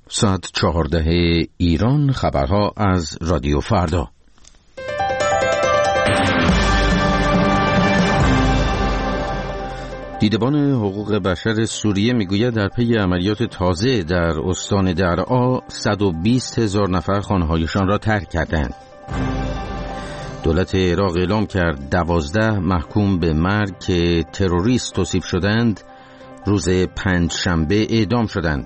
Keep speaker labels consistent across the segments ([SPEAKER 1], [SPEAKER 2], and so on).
[SPEAKER 1] ساعت 14 ایران. خبرها از رادیو فردا. دیدبان حقوق بشر سوریه میگوید در پی عملیات تازه در استان درعا 120,000 نفر خانه‌هایشان را ترک کردند. دولت عراق اعلام کرد 12 محکوم به مرگ که تروریست توصیف شدند روز پنجشنبه اعدام شدند.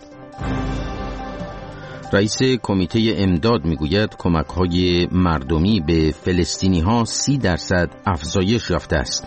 [SPEAKER 1] رئیس کمیته امداد میگوید کمک‌های مردمی به فلسطینی‌ها 30% افزایش یافته است.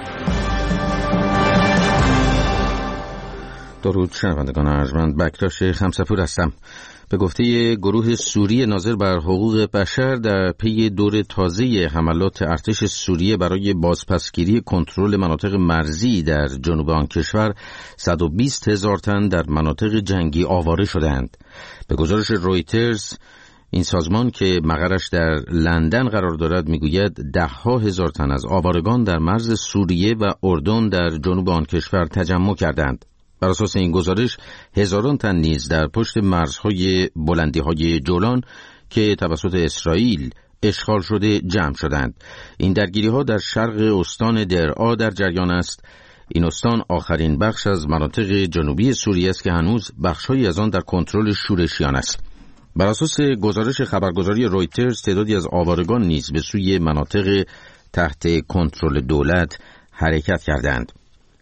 [SPEAKER 1] درود شنوندگان ارجمند، بکتاش خمسه‌پور هستم. به گفته گروه سوری ناظر بر حقوق بشر، در پی دور تازه حملات ارتش سوریه برای بازپسگیری کنترل مناطق مرزی در جنوب آن کشور 120,000 تن در مناطق جنگی آواره شدند. به گزارش رویترز، این سازمان که مقرش در لندن قرار دارد میگوید 10,000 تن از آوارگان در مرز سوریه و اردن در جنوب آن کشور تجمع کردند. بر اساس این گزارش هزاران تن نیز در پشت مرزهای بلندی‌های جولان که توسط اسرائیل اشغال شده جمع شدند. این درگیری‌ها در شرق استان درعا در جریان است. این استان آخرین بخش از مناطق جنوبی سوریه است که هنوز بخش‌هایی از آن در کنترل شورشیان است. بر اساس گزارش خبرگزاری رویترز، تعدادی از آوارگان نیز به سوی مناطق تحت کنترل دولت حرکت کردند.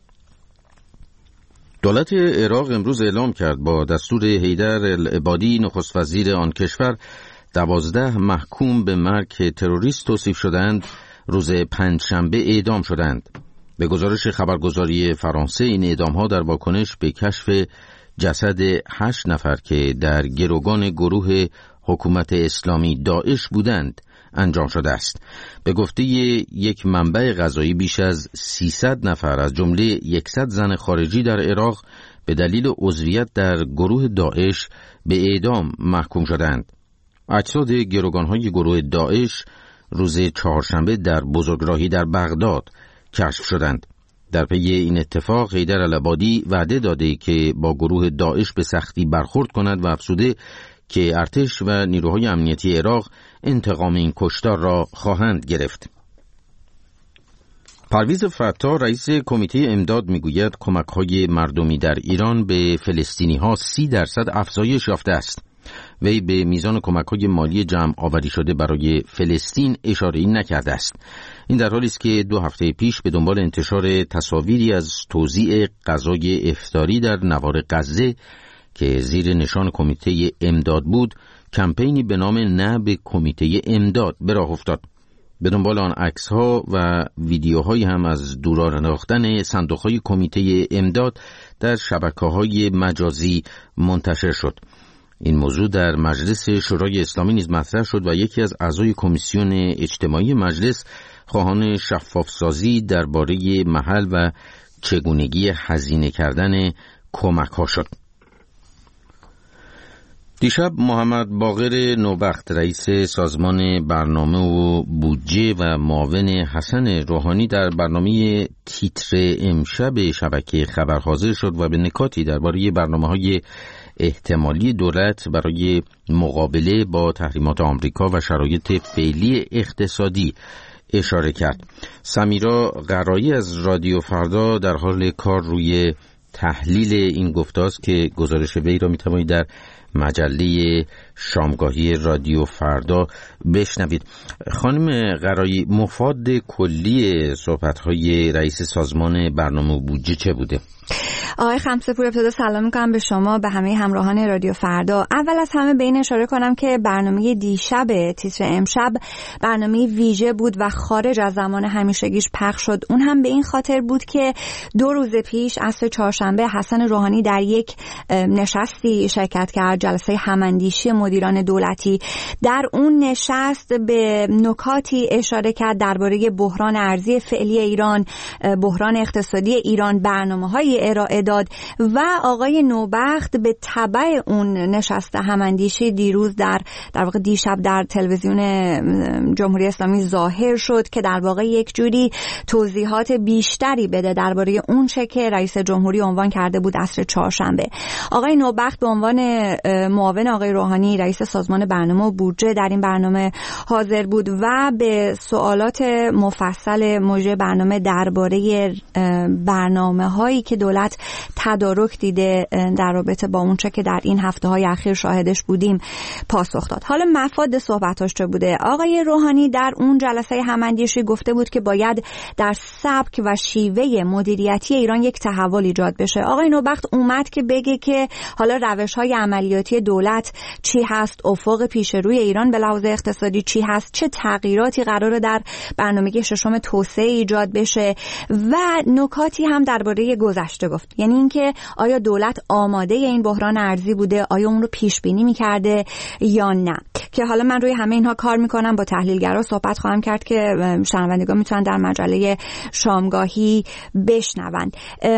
[SPEAKER 1] دولت عراق امروز اعلام کرد با دستور حیدر العبادی نخست وزیر آن کشور 12 محکوم به مرگ که تروریست توصیف شدند روز پنجشنبه اعدام شدند. به گزارش خبرگزاری فرانسه، این اعدام‌ها در واکنش به کشف جسد 8 نفر که در گروگان گروه حکومت اسلامی داعش بودند انجام شده است. به گفته یک منبع قضایی، بیش از 300 نفر از جمله 100 زن خارجی در عراق به دلیل عضویت در گروه داعش به اعدام محکوم شدند. اجساد گروگان‌های گروه داعش روز چهارشنبه در بزرگراهی در بغداد کشف شدند. در پی این اتفاق حیدر العبادی وعده داده که با گروه داعش به سختی برخورد کند و افزوده که ارتش و نیروهای امنیتی عراق انتقام این کشتار را خواهند گرفت. پرویز فتاح، رئیس کمیته امداد، میگوید کمک‌های مردمی در ایران به فلسطینی‌ها 30% افزایش یافته است. وی به میزان کمک‌های مالی جمع آوری شده برای فلسطین اشاره‌ای نکرده است. این در حالی است که 2 هفته پیش به دنبال انتشار تصاویری از توزیع غذای افطاری در نوار غزه که زیر نشان کمیته امداد بود، کمپینی به نام نه به کمیته امداد به راه افتاد. به دنبال آن عکس‌ها و ویدیوهایی هم از دوران انداختن صندوق‌های کمیته امداد در شبکه‌های مجازی منتشر شد. این موضوع در مجلس شورای اسلامی نیز مطرح شد و یکی از اعضای کمیسیون اجتماعی مجلس خواهان شفاف‌سازی درباره محل و چگونگی هزینه کردن کمک‌ها شد. دیشب محمد باقر نوبخت، رئیس سازمان برنامه و بودجه و معاون حسن روحانی، در برنامه تیتر امشب شبکه خبر حاضر شد و به نکاتی درباره برنامه‌های احتمالی دولت برای مقابله با تحریمات آمریکا و شرایط فعلی اقتصادی اشاره کرد. سمیرا قرایی از رادیو فردا در حال کار روی تحلیل این گفتاست که گزارش وی را می‌توانید در مجله شامگاهی رادیو فردا بشنوید. خانم قرایی، مفاد کلی صحبت‌های رئیس سازمان برنامه و بودجه چه بوده؟
[SPEAKER 2] آقای خمسه‌پور، ابتدا سلام می‌کنم به شما، به همه همراهان رادیو فردا. اول از همه به این اشاره کنم که برنامه دیشب تیتر امشب برنامه ویژه بود و خارج از زمان همیشگیش پخش شد. اون هم به این خاطر بود که 2 روز پیش عصر چهارشنبه حسن روحانی در یک نشستی شرکت کرد، جلسه هماندیشی مدیران دولتی. در اون نشست به نکاتی اشاره کرد درباره بحران ارزی فعلی ایران، بحران اقتصادی ایران، برنامه‌های ارائه داد و آقای نوبخت به تبع اون نشست هماندیشی دیروز در واقع دیشب در تلویزیون جمهوری اسلامی ظاهر شد که در واقع یک جوری توضیحات بیشتری بده درباره اون چه که رئیس جمهوری عنوان کرده بود عصر چهارشنبه. آقای نوبخت به عنوان معاون آقای روحانی رئیس سازمان برنامه و بودجه در این برنامه حاضر بود و به سوالات مفصل موضوع برنامه درباره برنامه‌هایی که دولت تدارک دیده در رابطه با اون چه که در این هفته‌های اخیر شاهدش بودیم پاسخ داد. حالا مفاد صحبتاش چه بوده؟ آقای روحانی در اون جلسه هماندیشی گفته بود که باید در سبک و شیوه مدیریتی ایران یک تحول ایجاد بشه. آقای نوبخت اومد که بگه که حالا روش‌های عملیاتی دولت چی هست، افق پیش روی ایران به لحاظ اقتصادی چی هست، چه تغییراتی قراره در برنامه ششم توسعه ایجاد بشه و نکاتی هم درباره گذشته گفت. یعنی اینکه آیا دولت آماده این بحران ارزی بوده، آیا اون رو پیش بینی می‌کرده یا نه، که حالا من روی همه اینها کار می‌کنم، با تحلیلگرا صحبت خواهم کرد که شنوندگان میتونن در مجله شامگاهی بشنوند.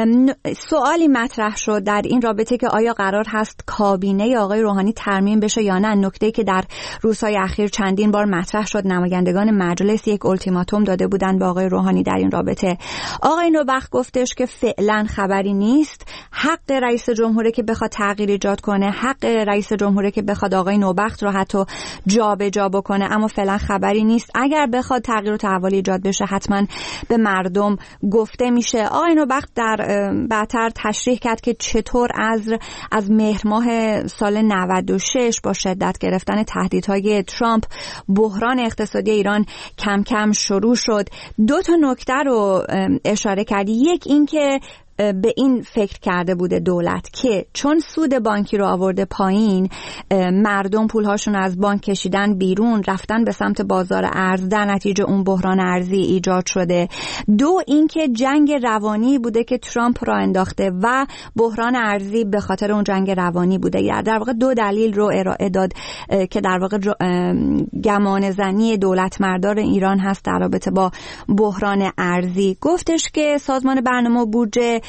[SPEAKER 2] سوالی مطرح شد در این رابطه که آیا قرار هست کابینه آقای روحانی ترمیم بشه یا نه. نکته‌ای که در روزهای اخیر چندین بار مطرح شد، نمایندگان مجلس یک التیماتوم داده بودند به آقای روحانی در این رابطه. آقای نوبخت گفتش که فعلا خبری نیست، حق رئیس جمهوری که بخواد تغییر ایجاد کنه، حق رئیس جمهوری که بخواد آقای نوبخت رو حتی جابجا بکنه، اما فعلا خبری نیست. اگر بخواد تغییر و تحول ایجاد بشه حتما به مردم گفته میشه. آقای نوبخت در بعدتر تشریح کرد که چطور از مهر ماه سال 96 با شدت گرفتن تهدیدهای ترامپ بحران اقتصادی ایران کم کم شروع شد. دو تا نکته رو اشاره کرد. یک این که به این فکر کرده بوده دولت که چون سود بانکی رو آورده پایین، مردم پولهاشون از بانک کشیدن بیرون، رفتن به سمت بازار ارز، در نتیجه اون بحران ارزی ایجاد شده. دو اینکه جنگ روانی بوده که ترامپ را انداخته و بحران ارزی به خاطر اون جنگ روانی بوده. در واقع دو دلیل رو ارائه داد که در واقع گمان زنی دولت مردار ایران هست در رابطه با بحران ارزی. گفتش که سازمان برنامه و بودجه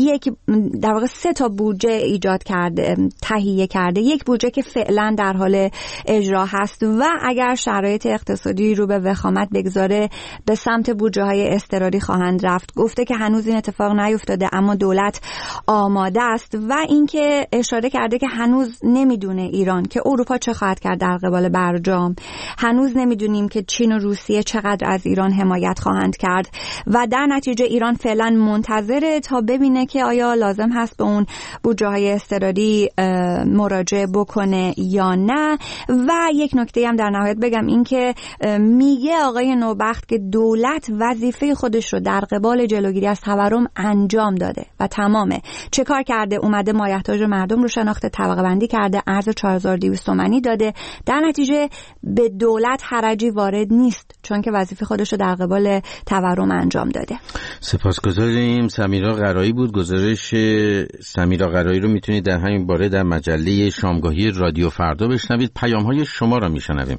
[SPEAKER 2] در واقع 3 تا بودجه ایجاد کرده، تهیه کرده. یک بودجه که فعلا در حال اجرا هست و اگر شرایط اقتصادی رو به وخامت بگذاره به سمت بودجه های اضطراری خواهند رفت. گفته که هنوز این اتفاق نیفتاده اما دولت آماده است و اینکه اشاره کرده که هنوز نمیدونه ایران که اروپا چه خواهد کرد در قبال برجام. هنوز نمیدونیم که چین و روسیه چقدر از ایران حمایت خواهند کرد و در نتیجه ایران فعلا منتظره تا ببینه که آیا لازم هست به اون بودجه های اضطراری مراجعه بکنه یا نه. و یک نکته هم در نهایت بگم این که میگه آقای نوبخت که دولت وظیفه خودش رو در قبال جلوگیری از تورم انجام داده و تمامه. چه کار کرده؟ اومده مایحتاج مردم رو شناخته، طبقه بندی کرده، ارز 4200 تومانی داده. در نتیجه به دولت حرجی وارد نیست چون که وظیفه خودش رو در قبال تورم انجام داده.
[SPEAKER 1] سپاسگزاریم. سمیرا قرایی بود. گزارش سمیرا قرایی رو میتونید در همین باره در مجله شامگاهی رادیو فردا بشنوید. پیام‌های شما را میشنویم.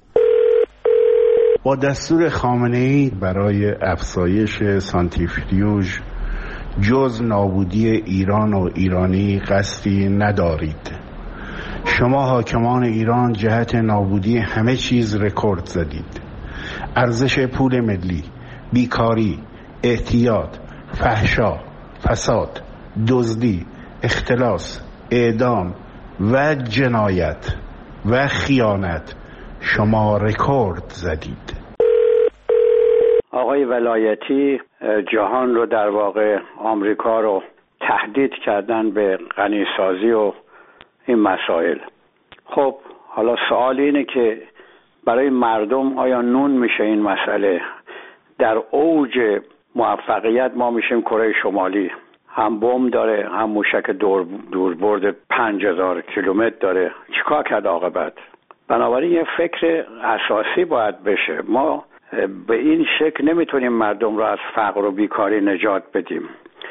[SPEAKER 3] با دستور خامنه‌ای برای افزایش سانتریفیوژ جز نابودی ایران و ایرانی قصدی ندارید. شما حاکمان ایران جهت نابودی همه چیز رکورد زدید. ارزش پول ملی، بیکاری، اعتیاد، فحشا، فساد، دزدی، اختلاس، اعدام و جنایت و خیانت شما رکورد زدید.
[SPEAKER 4] آقای ولایتی جهان رو در واقع آمریکا رو تهدید کردن به غنیسازی و این مسائل. خب حالا سوال اینه که برای مردم آیا نون میشه این مسئله؟ در اوج موفقیت ما میشیم کره شمالی، هم بمب داره هم موشک دوربرد 5000 کیلومتر داره. چیکار کرد عاقبت؟ بنابراین یه فکر اساسی باید بشه. ما به این شکل نمیتونیم مردم رو از فقر و بیکاری نجات بدیم.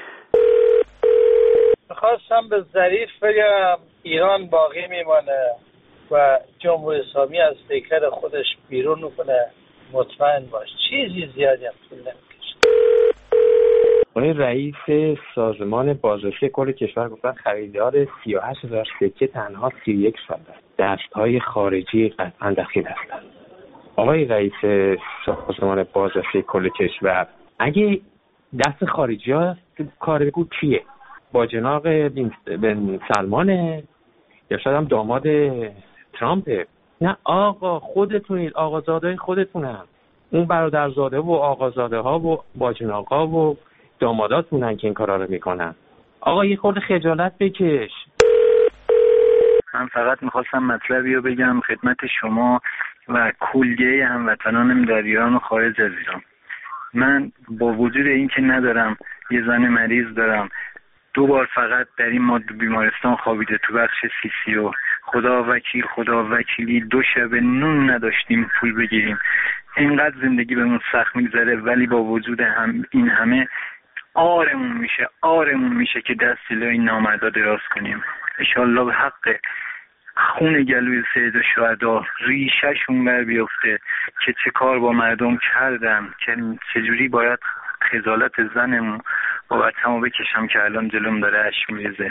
[SPEAKER 5] میخواستم به ظریف بگم ایران باقی میمانه و جمهوری اسلامی از پیکر خودش بیرون میکنه. مطمئن باش چیزی زیادی هم طول نمیکشه.
[SPEAKER 6] آقای رئیس سازمان بازرسی کل کشور گفتن خریدار 38,000 سکه تنها 31 سال است. دستهای خارجی قطعا دخیل هستند. آقای رئیس سازمان بازرسی کل کشور، اگه دست خارجی ها کارگو کیه؟ با جناب بن سلمانه یا شاید هم داماد ترامپه؟ نه آقا، خودتونید، آقازاده خودتونن. اون برادرزاده و آقازاده ها و باجناقا و داماداتونن که این کارا رو میکنن. آقا یه خورده خجالت بکش.
[SPEAKER 7] من فقط میخواستم مطلبی رو بگم خدمت شما و کلیه هموطنانم در ایران و خارج از ایران. من با وجود اینکه ندارم، یه زن مریض دارم، 2 بار فقط در این ماه بیمارستان خوابیده تو بخش CCU. خدا وکیلی 2 شب نون نداشتیم پول بگیریم. اینقدر زندگی بهمون سخت میگذره، ولی با وجود این همه آرمون میشه که دست جلوی این نامردا دراز کنیم. انشالله به حق خون گلوی سید شهدا ریشه‌شون بر بیفته که چه کار با مردم کردن، که چجوری باید خجالت زنمون بابتمو بکشم که الان جلوم داره اشک میریزه.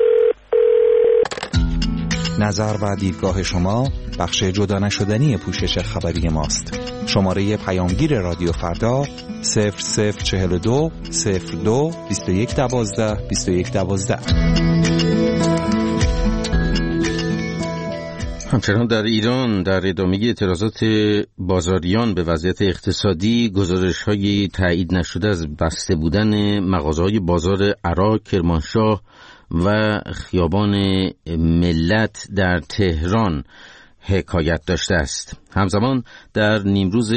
[SPEAKER 8] نظر و دیدگاه شما بخش جدا نشدنی پوشش خبری ماست. شماره پیامگیر رادیو فردا 0042 02 2112 2112.
[SPEAKER 1] همچنان در ایران در ادامه اعتراضات بازاریان به وضعیت اقتصادی، گزارش‌های تایید نشده از بسته بودن مغازه‌های بازار عراق، کرمانشاه و خیابان ملت در تهران حکایت داشته است. همزمان در نیمروز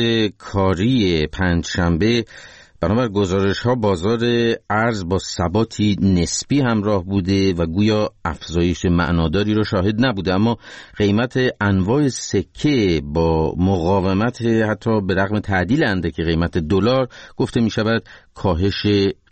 [SPEAKER 1] کاری پنجشنبه بنابر گزارش‌ها بازار ارز با ثباتی نسبی همراه بوده و گویا افزایش معناداری را شاهد نبوده، اما قیمت انواع سکه با مقاومت حتی به رغم تعدیل اندک قیمت دلار گفته می شود کاهش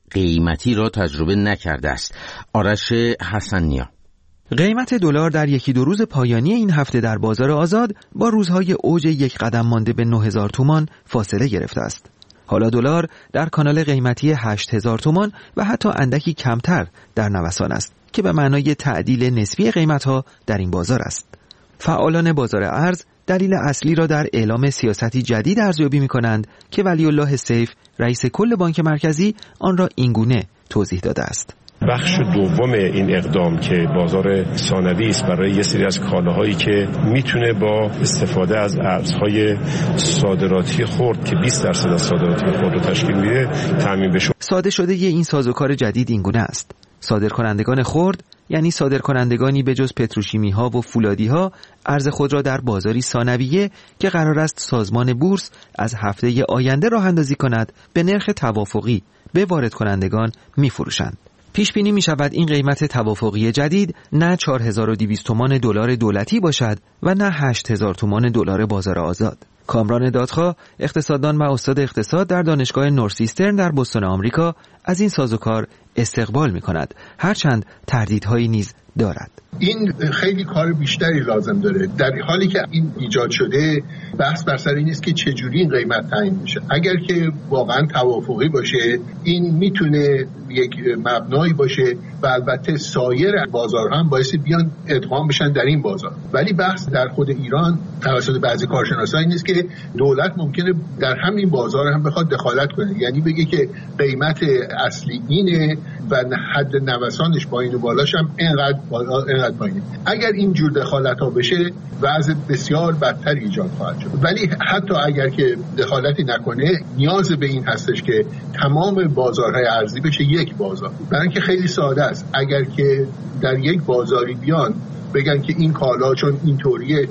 [SPEAKER 1] قیمتی را تجربه نکرده است. آرش حسنیا.
[SPEAKER 9] قیمت دلار در 1-2 روز پایانی این هفته در بازار آزاد با روزهای اوج 1 قدم مانده به 9,000 تومان فاصله گرفته است. حالا دلار در کانال قیمتی 8,000 تومان و حتی اندکی کمتر در نوسان است که به معنای تعدیل نسبی قیمت‌ها در این بازار است. فعالان بازار ارز دلیل اصلی را در اعلام سیاستی جدید ارزیابی می‌کنند که ولی الله سیف رئیس کل بانک مرکزی آن را اینگونه توضیح داده است.
[SPEAKER 10] بخش دوم این اقدام که بازار ثانوی است برای یه سری از کالاهایی که میتونه با استفاده از ارزهای صادراتی خرد که 20% از صادراتی خرد رو تشکیل میده تامین بشه.
[SPEAKER 9] ساده شده این سازوکار جدید اینگونه است: صادرکنندگان خرد یعنی صادرکنندگانی به جز پتروشیمی ها و فولادی ها ارز خود را در بازاری ثانویه که قرار است سازمان بورس از هفته آینده راه اندازی کند به نرخ توافقی به وارد کنندگان میفروشند. پیش بینی می شود این قیمت توافقی جدید نه 4,200 تومان دلار دولتی باشد و نه 8,000 تومان دلار بازار آزاد. کامران دادخواه، اقتصاددان و استاد اقتصاد در دانشگاه نورسیسترن در بوستون آمریکا، از این سازوکار استقبال می کند، هرچند تردیدهایی نیز دارد.
[SPEAKER 11] این خیلی کار بیشتری لازم داره. در حالی که این ایجاد شده، بحث بر سر این است که چجوری این قیمت تعیین میشه. اگر که واقعا توافقی باشه، این میتونه یک مبنایی باشه و البته سایر بازارها هم باعث بیان ادغام بشن در این بازار. ولی بحث در خود ایران توسط بعضی کارشناسان این است که دولت ممکنه در همین بازار هم بخواد دخالت کنه، یعنی بگه که قیمت اصلی اینه و حد نوسانش پایین و بالاش هم اینقدر پایینه. اگر این جور دخالت ها بشه وضع بسیار بدتر ایجاد خواهد شد. ولی حتی اگر که دخالتی نکنه، نیاز به این هستش که تمام بازارهای ارزی بشه یک بازار. برای اینکه خیلی ساده است، اگر که در یک بازاری بیان بگن که این کالا چون اینطوریه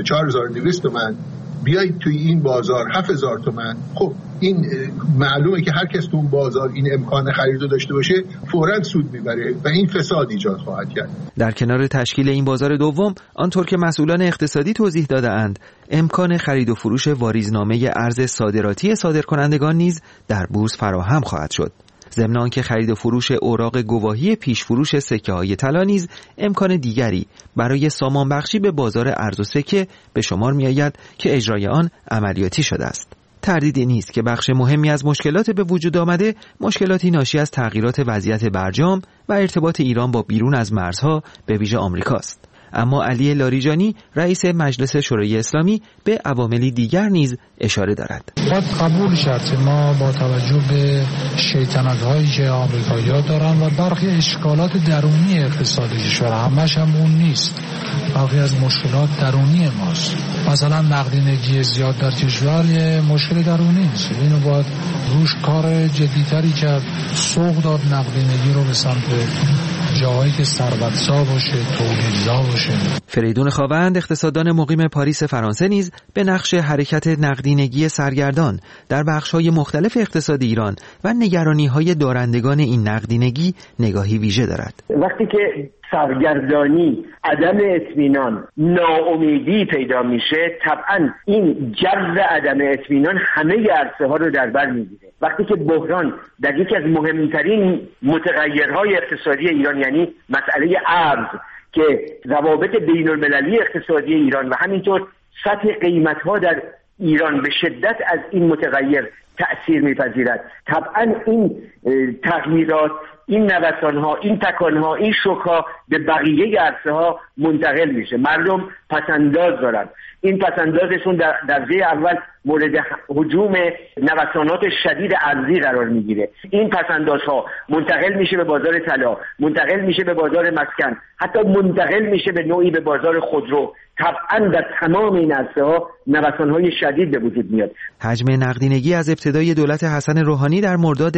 [SPEAKER 11] 4,200 تومان، بیایید توی این بازار 7,000 تومان، خب این معلومه که هر کس تو اون بازار این امکان خرید رو داشته باشه فوراً سود میبره و این فساد ایجاد خواهد کرد.
[SPEAKER 9] در کنار تشکیل این بازار دوم، آنطور که مسئولان اقتصادی توضیح داده‌اند، امکان خرید و فروش واریزنامه ارز صادراتی صادرکنندگان نیز در بورس فراهم خواهد شد. ضمن آنکه خرید و فروش اوراق گواهی پیش فروش سکه‌های طلا نیز امکان دیگری برای سامان بخشی به بازار ارز و سکه به شمار می‌آید که اجرای آن عملیاتی شده است. تردیدی نیست که بخش مهمی از مشکلات به وجود آمده مشکلاتی ناشی از تغییرات وضعیت برجام و ارتباط ایران با بیرون از مرزها به ویژه آمریکاست. اما علی لاریجانی رئیس مجلس شورای اسلامی به عواملی دیگر نیز اشاره دارد.
[SPEAKER 12] باید قبول شد که ما با توجه به شیطنت‌هایی که آمریکایی‌ها دارن و برخی اشکالات درونی اقتصادی کشور، همش هم اون نیست، برخی از مشکلات درونی ماست. مثلا نقدینگی زیاد در کشور یه مشکل درونی نیست، اینو باید روش کار جدی‌تری کرد، سوق داد نقدینگی رو به سمت جاهایی که ثروت‌زا باشه، تولیدزا باشه.
[SPEAKER 9] فریدون خاوند اقتصاددان مقیم پاریس فرانسه نیز به نقش حرکت نقدینگی سرگردان در بخش‌های مختلف اقتصاد ایران و نگرانی‌های دارندگان این نقدینگی نگاهی ویژه دارد.
[SPEAKER 13] وقتی که سرگردانی، عدم اطمینان، ناامیدی پیدا میشه، طبعا این جو عدم اطمینان همه عرصه‌ها رو در بر میگیره. وقتی که بحران در یکی از مهمترین متغیرهای اقتصادی ایران، یعنی مسئله ارز که روابط بین المللی اقتصادی ایران و همینطور سطح قیمت‌ها در ایران به شدت از این متغیر تأثیر می‌پذیرد، طبعا این تغییرات، این نوسان‌ها، این تکان‌ها، این شوک‌ها به بقیه عرصه‌ها منتقل میشه. مردم پسنداز دارن، این پسندازشون در درجه اول مورد هجوم نوسانات شدید ارزی قرار میگیره. این پسندازها منتقل میشه به بازار طلا، منتقل میشه به بازار مسکن، حتی منتقل میشه به نوعی به بازار خودرو. طبعا در تمام این عرصه‌ها نوسان‌های شدید به وجود میاد.
[SPEAKER 9] حجم نقدینگی از ابتدای دولت حسن روحانی در مرداد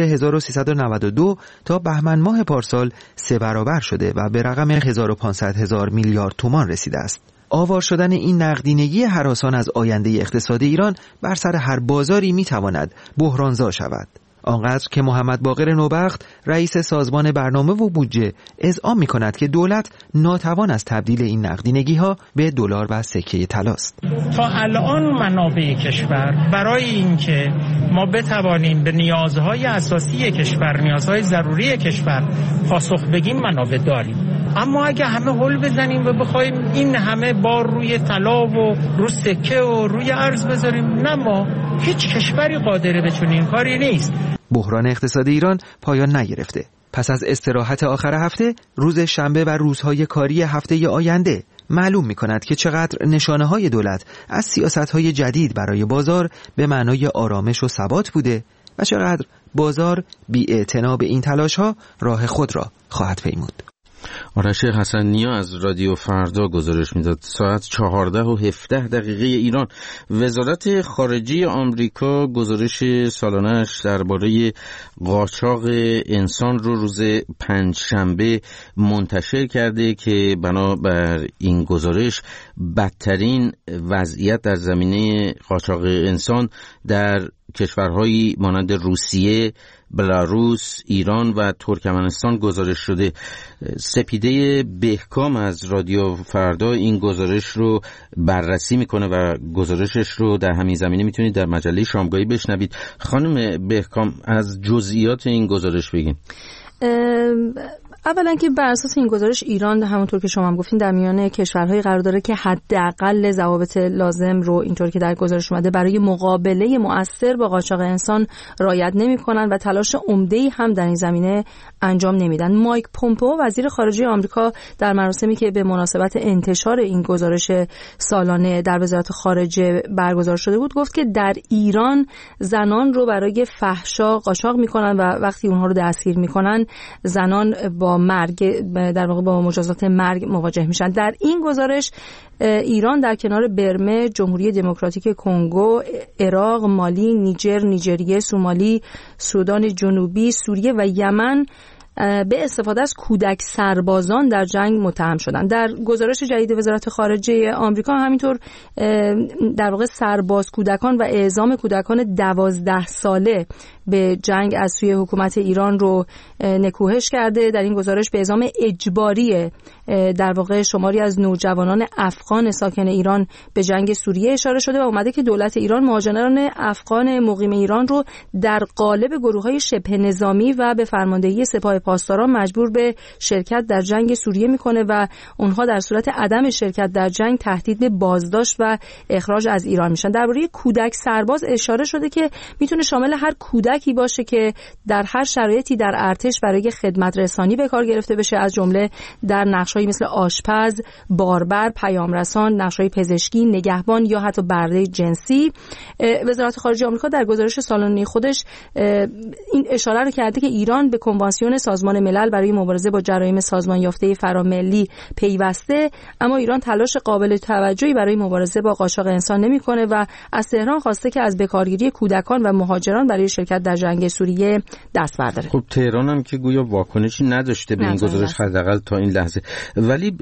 [SPEAKER 9] 1392 تا بهمن ماه پارسال 3 برابر شده و به رقم 1500,000 میلیارد تومان رسیده است. آوار شدن این نقدینگی هراسان از آینده اقتصاد ایران بر سر هر بازاری میتواند بحرانزا شود. آنقدر که محمد باقر نوبخت رئیس سازمان برنامه و بودجه اذعان می‌کند که دولت ناتوان از تبدیل این نقدینگی‌ها به دلار و سکه طلاست.
[SPEAKER 14] تا الان منابع کشور برای اینکه ما بتوانیم به نیازهای اساسی کشور، نیازهای ضروری کشور پاسخ بدیم منابع داریم. اما اگه همه هول بزنیم و بخوایم این همه بار روی طلا و رو سکه و روی ارز بذاریم، نه، ما هیچ کشوری قادر به چنین کاری نیست.
[SPEAKER 9] بحران اقتصاد ایران پایان نگرفته. پس از استراحت آخر هفته، روز شنبه و روزهای کاری هفته آینده معلوم می‌کند که چقدر نشانه‌های دولت از سیاست‌های جدید برای بازار به معنای آرامش و ثبات بوده و چقدر بازار بی‌اعتنا به این تلاش‌ها راه خود را خواهد پیمود.
[SPEAKER 1] آرش حسن‌نیا از رادیو فردا گزارش میداد. ساعت 14:17 ایران، وزارت خارجه آمریکا گزارش سالانه‌اش درباره قاچاق انسان رو روز پنجشنبه منتشر کرده که بنابر این گزارش بدترین وضعیت در زمینه قاچاق انسان در کشورهایی مانند روسیه، بلاروس، ایران و ترکمنستان گزارش شده. سپیده بهکام از رادیو فردا این گزارش رو بررسی میکنه و گزارشش رو در همین زمینه میتونید در مجله شامگاهی بشنوید. خانم بهکام، از جزئیات این گزارش بگین.
[SPEAKER 15] اولا که بر اساس این گزارش ایران همونطور که شما هم گفتین در میان کشورهای قرار داره که حداقل ضوابط لازم رو اینطور که در گزارش اومده برای مقابله مؤثر با قاچاق انسان رعایت نمی‌کنن و تلاش عمده‌ای هم در این زمینه انجام نمیدن. مایک پومپئو وزیر خارجه آمریکا در مراسمی که به مناسبت انتشار این گزارش سالانه در وزارت خارجه برگزار شده بود گفت که در ایران زنان رو برای فحشا قاچاق می‌کنن و وقتی اونها رو دستگیر می‌کنن زنان با مرگ، در واقع با مجازات مرگ مواجه میشن. در این گزارش ایران در کنار برمه، جمهوری دموکراتیک کنگو، عراق، مالی، نیجر، نیجریه، سومالی، سودان جنوبی، سوریه و یمن به استفاده از کودک سربازان در جنگ متهم شدند. در گزارش جدید وزارت خارجه آمریکا همینطور در واقع سرباز کودکان و اعزام کودکان 12 ساله به جنگ از سوی حکومت ایران رو نکوهش کرده. در این گزارش به اعزام اجباری در واقع شماری از نوجوانان افغان ساکن ایران به جنگ سوریه اشاره شده و اومده که دولت ایران مهاجران افغان مقیم ایران رو در قالب گروه‌های شبه نظامی و به فرماندهی سپاه پاسداران مجبور به شرکت در جنگ سوریه میکنه و اونها در صورت عدم شرکت در جنگ تهدید به بازداشت و اخراج از ایران میشن. درباره کودک سرباز اشاره شده که میتونه شامل هر کودکی باشه که در هر شرایطی در ارتش برای خدمت رسانی به کار گرفته بشه، از جمله در نقش‌هایی مثل آشپز، باربر، پیامرسان، نقش‌های پزشکی، نگهبان یا حتی برده جنسی. وزارت خارجه آمریکا در گزارش سالانه خودش این اشاره رو کرده که ایران به کنوانسیون سازمان ملل برای مبارزه با جرایم سازمان یافته فراملی پیوسته، اما ایران تلاش قابل توجهی برای مبارزه با قاچاق انسان نمی‌کنه و از تهران خواسته که از بکارگیری کودکان و مهاجران برای شرکت در جنگ سوریه دست برداره.
[SPEAKER 1] خب تهران هم که گویا واکنشی نداشته به این گزارش حداقل تا این لحظه، ولی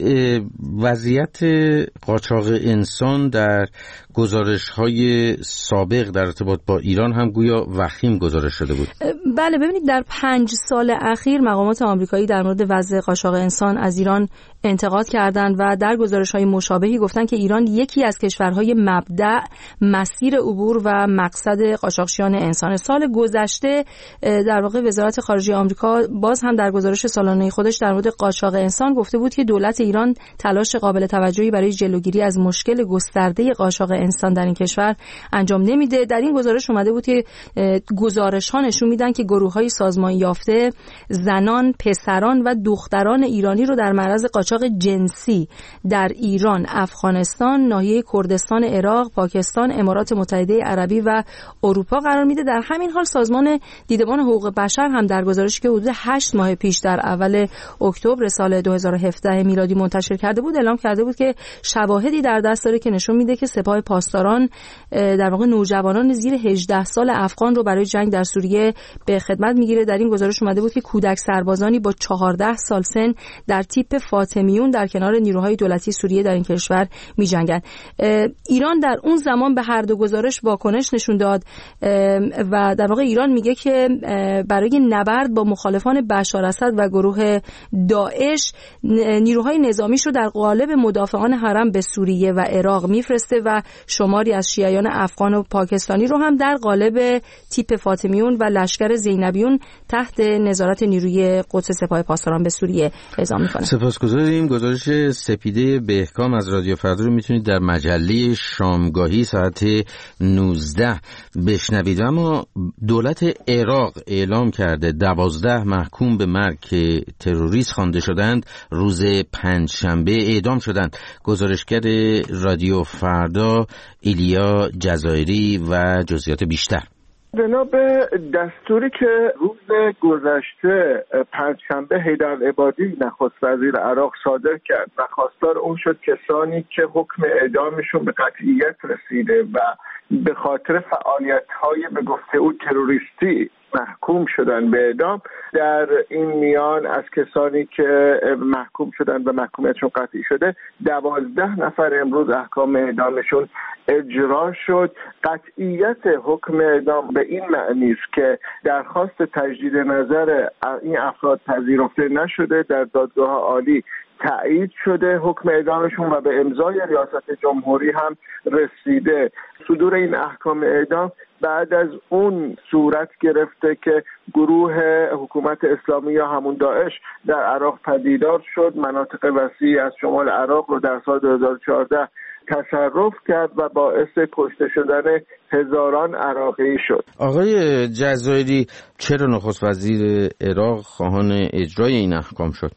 [SPEAKER 1] وضعیت قاچاق انسان در گزارش‌های سابق در ارتباط با ایران هم گویا وخیم گزارش شده بود.
[SPEAKER 15] بله، ببینید در 5 سال اخیر مقامات آمریکایی در مورد وضع قاچاق انسان از ایران انتقاد کردند و در گزارش‌های مشابهی گفتن که ایران یکی از کشورهای مبدأ، مسیر عبور و مقصد قاچاقچیان انسان. سال گذشته در واقع وزارت خارجه آمریکا باز هم در گزارش سالانه خودش در مورد قاچاق انسان گفته بود که دولت ایران تلاش قابل توجهی برای جلوگیری از مشکل گسترده قاچاق انسان در این کشور انجام نمیده. در این گزارش اومده بود که گزارش‌ها نشون میدن که گروه‌های سازمان یافته زنان، پسران و دختران ایرانی رو در معرض قاچاق جنسی در ایران، افغانستان، ناحیه کردستان، عراق، پاکستان، امارات متحده عربی و اروپا قرار میده. در همین حال سازمان دیدبان حقوق بشر هم در گزارشی که حدود 8 ماه پیش در اول اکتبر سال 2017 میلادی منتشر کرده بود اعلام کرده بود که شواهدی در دست داره که نشون میده که سپاه پاسداران در واقع نوجوانان زیر 18 سال افغان رو برای جنگ در سوریه به خدمت میگیره. در این گزارش اومده بود که کودک سربازانی با 14 سال سن در تیپ فاطمیون در کنار نیروهای دولتی سوریه در این کشور می‌جنگند. ایران در اون زمان به هر دو گزارش واکنش نشون داد و در واقع ایران میگه که برای نبرد با مخالفان بشار اسد و گروه داعش نیروهای نظامیش رو در قالب مدافعان حرم به سوریه و عراق میفرسته و شماری از شیعیان افغان و پاکستانی رو هم در قالب تیپ فاطمیون و لشکر زینبیون تحت نظارت نیروی قدس سپاه پاسداران به سوریه اعزام میکنه.
[SPEAKER 1] سپاسگزاریم. گزارش سپیده بهکام از رادیو فردا رو میتونید در مجله شامگاهی ساعت 19 بشنوید. اما دولت عراق اعلام کرده 12 محکوم به مرگ که تروریست خوانده شدند روز پنجشنبه اعدام شدند. گزارشگر رادیو فردا ایلیا جزایری و جزئیات بیشتر.
[SPEAKER 11] جناب دستوری که روز گذشته پنجشنبه حیدر العبادی نخست وزیر عراق صادر کرد و خواستار اون شد کسانی که حکم اعدامشون به قطعیت رسیده و به خاطر فعالیت‌های به گفته او تروریستی محکوم شدن به اعدام، در این میان از کسانی که محکوم شدن و محکومیتشون قطعی شده 12 نفر امروز احکام اعدامشون اجرا شد. قطعیت حکم اعدام به این معنی است که درخواست تجدید نظر این افراد پذیرفته نشده، در دادگاه عالی تایید شده حکم اعدامشون و به امضای ریاست جمهوری هم رسیده. صدور این احکام اعدام بعد از اون صورت گرفته که گروه حکومت اسلامی یا همون داعش در عراق پدیدار شد، مناطق وسیعی از شمال عراق رو در سال 2014 تصرف کرد و باعث کشته شدن هزاران عراقی شد.
[SPEAKER 1] آقای جزایری، چرا نخست وزیر عراق خواهان اجرای این احکام شد؟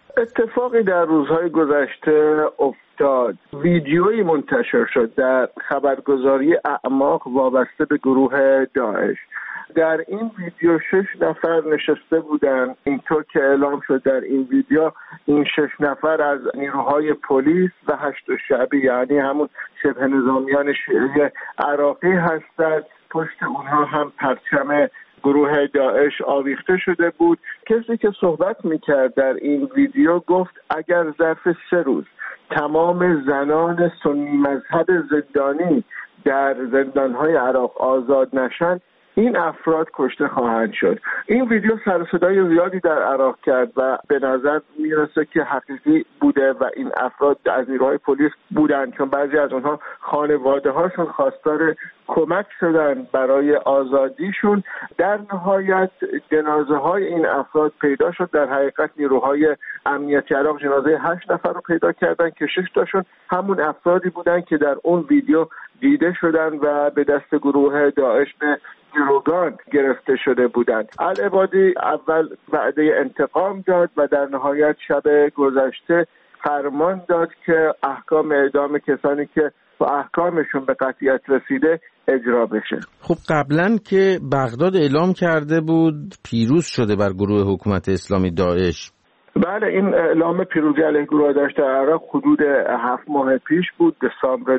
[SPEAKER 11] اتفاقی در روزهای گذشته افتاد. ویدیویی منتشر شد در خبرگزاری اعماق وابسته به گروه داعش. در این ویدیو 6 نفر نشسته بودند. اینطور که اعلام شد در این ویدیو این 6 نفر از نیروهای پلیس و 8 شعبی یعنی همون شبه نظامیان شیعه عراقی هستند. پشت اونها هم پرچم گروه داعش آویخته شده بود. کسی که صحبت میکرد در این ویدیو گفت اگر ظرف 3 روز تمام زنان سنی مذهب زندانی در زندانهای عراق آزاد نشن، این افراد کشته خواهند شد. این ویدیو سر و صدای زیادی در عراق کرد و به نظر میرسه که حقیقی بوده و این افراد از نیروهای پلیس بودند، چون بعضی از اونها خانواده هاشون خواستار کمک شدن برای آزادیشون. در نهایت جنازه های این افراد پیدا شد. در حقیقت نیروهای امنیتی عراق جنازه 8 نفر رو پیدا کردن که 6 تاشون همون افرادی بودن که در اون ویدیو دیده شدن و به دست گروه داعش به گروگان گرفته شده بودند. العبادی اول وعده انتقام داد و در نهایت شب گذشته فرمان داد که احکام اعدام کسانی که با احکامشون به قطعیت رسیده اجرا بشه.
[SPEAKER 1] خب قبلا که بغداد اعلام کرده بود پیروز شده بر گروه حکومت اسلامی داعش.
[SPEAKER 11] بله، این اعلام پیروزی علیه گروه داعش در عراق حدود 7 ماه پیش بود، دسامبر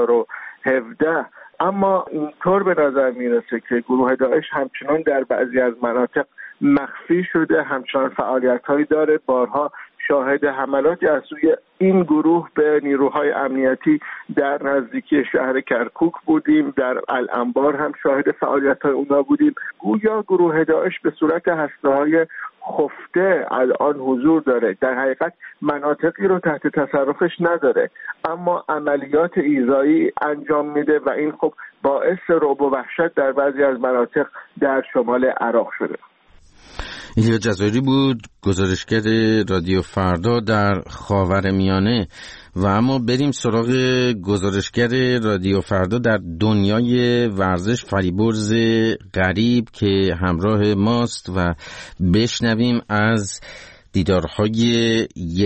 [SPEAKER 11] 2017. اما اینطور به نظر میرسه که گروه داعش همچنان در بعضی از مناطق مخفی شده، همچنان فعالیت‌هایی داره. بارها شاهد حملاتی از سوی این گروه به نیروهای امنیتی در نزدیکی شهر کرکوک بودیم، در الانبار هم شاهد فعالیت‌های اونها بودیم. گویا گروه داعش به صورت هسته‌های خفته الان حضور داره، در حقیقت مناطقی رو تحت تصرفش نداره، اما عملیات ایذایی انجام میده و این خب باعث رعب و وحشت در بعضی از مناطق در شمال عراق شده.
[SPEAKER 1] ایلیا جزایری بود، گزارشگر رادیو فردا در خاورمیانه. و اما بریم سراغ گزارشگر رادیو فردا در دنیای ورزش، فریبرز غریب که همراه ماست و بشنویم از دیدارهای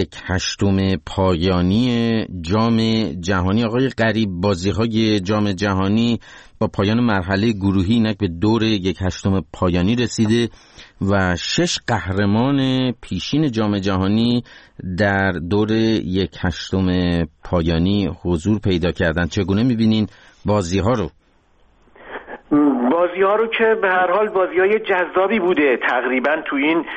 [SPEAKER 1] 1/8 پایانی جام جهانی. آقای غریب، بازی‌های جام جهانی با پایان مرحله گروهی اینک به دور 1/8 پایانی رسیده و 6 قهرمان پیشین جام جهانی در دور 1/8 پایانی حضور پیدا کردند. چگونه می‌بینین بازی‌ها رو؟
[SPEAKER 16] بازی‌ها رو که به هر حال بازی‌های جذابی بوده. تقریبا تو این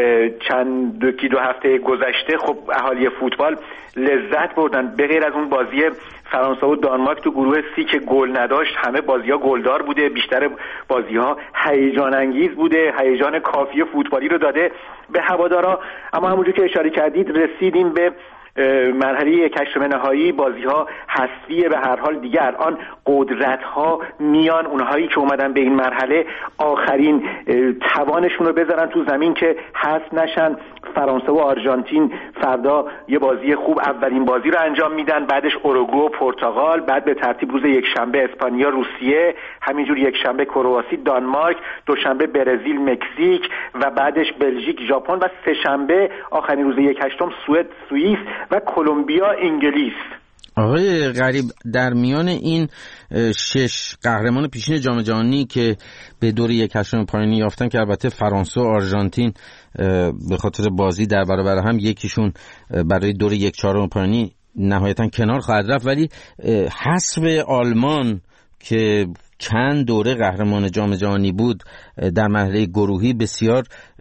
[SPEAKER 16] دو هفته گذشته خب اهالی فوتبال لذت بردن. به غیر از اون بازی فرانسه و دانمارک تو گروه سی که گل نداشت، همه بازی‌ها گلدار بوده. بیشتر بازی‌ها هیجان انگیز بوده، هیجان کافی فوتبالی رو داده به هوادارا. اما همونجور که اشاره کردید رسیدیم به مرحله 1/8 نهایی. بازی‌ها حذفیه. به هر حال دیگه الان قدرت‌ها میان، اونهایی که اومدن به این مرحله آخرین توانشون رو بذارن تو زمین که حذف نشن. فرانسه و آرژانتین فردا یه بازی خوب اولین بازی رو انجام میدن، بعدش اوروگوئه و پرتغال، بعد به ترتیب روز یکشنبه اسپانیا روسیه، همینجور یکشنبه کرواسی دانمارک، دوشنبه برزیل مکزیک و بعدش بلژیک ژاپن و سه‌شنبه آخرین روز 1/8 سوئد سوئیس و کلمبیا انگلیس.
[SPEAKER 1] آقای غریب، در میان این 6 قهرمان پیشین جام جهانی که به دور 1/8 پایانی یافتن که البته فرانسه و آرژانتین به خاطر بازی در برابر هم یکیشون برای دور 1/4 پایانی نهایتا کنار خواهد رفت، ولی حذف آلمان که چند دوره قهرمان جام جهانی بود در مرحله گروهی بسیار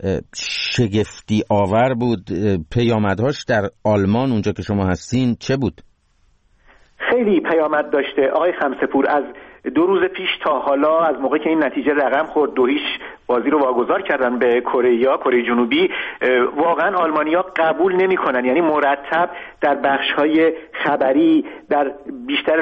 [SPEAKER 1] شگفتی آور بود. پیامدهاش در آلمان اونجا که شما هستین چه بود؟
[SPEAKER 16] خیلی پیامد داشته آقای خمسه‌پور. از 2 روز پیش تا حالا، از موقعی که این نتیجه رقم خورد 2-0 بازی رو واگذار کردن به کره جنوبی، واقعا آلمانیا قبول نمی‌کنن. یعنی مرتب در بخش‌های خبری، در بیشتر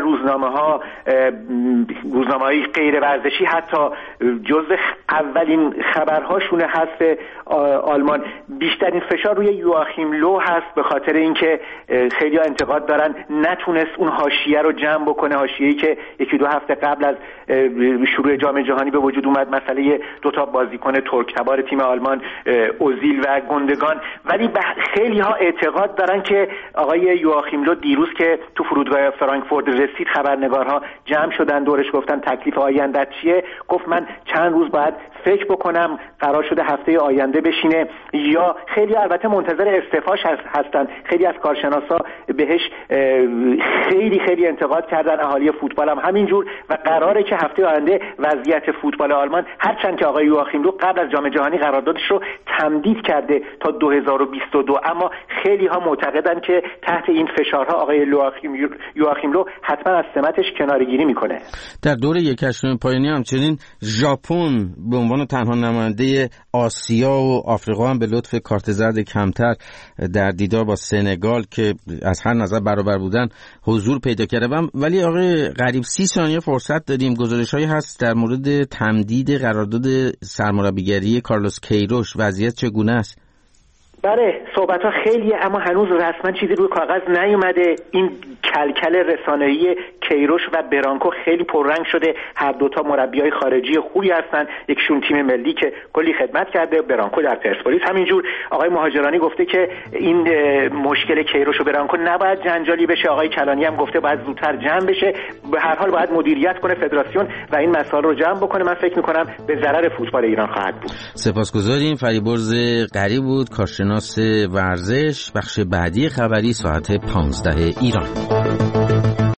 [SPEAKER 16] روزنامه‌های غیر ورزشی، حتی جزو اولین خبرهاشون حذف آلمان. بیشترین فشار روی یواخیم لو هست، به خاطر اینکه خیلی‌ها انتقاد دارن نتونست اون حاشیه رو جمع بکنه، حاشیه‌ای که 1-2 هفته قبل از شروع جام جهانی به وجود اومد، مسئله 2 بازیکن ترک‌تبار تیم آلمان اوزیل و گوندگان. ولی خیلی‌ها اعتقاد دارن که آقای یواخیم لو دیروز که تو فرودگاه فرانکفورت رسید، خبرنگارها جمع شدن دورش، گفتن تکلیف آینده‌ت چیه؟ گفت من چند روز باید فکر بکنم، قرار شده هفته آینده بشینه. یا خیلی البته منتظر استعفاش هستن. خیلی از کارشناسا بهش خیلی انتقاد کردن، اهالی فوتبال هم همینجور، و قراره که هفته آینده وضعیت فوتبال آلمان، هرچند که آقای یواخیم لو قبل از جام جهانی قراردادش رو تمدید کرده تا 2022، اما خیلی ها معتقدن که تحت این فشارها آقای یواخیم لو حتما از سمتش کناره‌گیری میکنه.
[SPEAKER 1] در دوره 1/8 پایانی همچنین ژاپن به عنوان تنها نماینده آسیا و آفریقا هم به لطف کارت زرد کمتر در دیدار با سنگال که از هر نظر برابر بودن حضور پیدا کرده. ولی آقای غریب 30 ثانیه فرصت داریم. گزارش‌هایی هست در مورد تمدید قرارداد سرمربیگری کارلوس کیروش. وضعیت چگونه است؟
[SPEAKER 16] بله، صحبت‌ها خیلیه اما هنوز رسما چیزی روی کاغذ نیومده. این کلکل رسانه‌ای کیروش و برانکو خیلی پررنگ شده. هر دوتا مربیای خارجی خوبی هستن، یکشون تیم ملی که کلی خدمت کرده، برانکو در پرسپولیس همینجور. آقای مهاجرانی گفته که این مشکل کیروش و برانکو نباید جنجالی بشه. آقای کلانی هم گفته باید زودتر جمع بشه. به هر حال باید مدیریت کنه فدراسیون و این مسائل رو جمع بکنه. من فکر می‌کنم به ضرر فوتبال ایران خواهد بود.
[SPEAKER 1] سپاسگزاریم. فریبرز غریب بود، کارشناس ورزش. بخش بعدی خبری ساعت 15 ایران.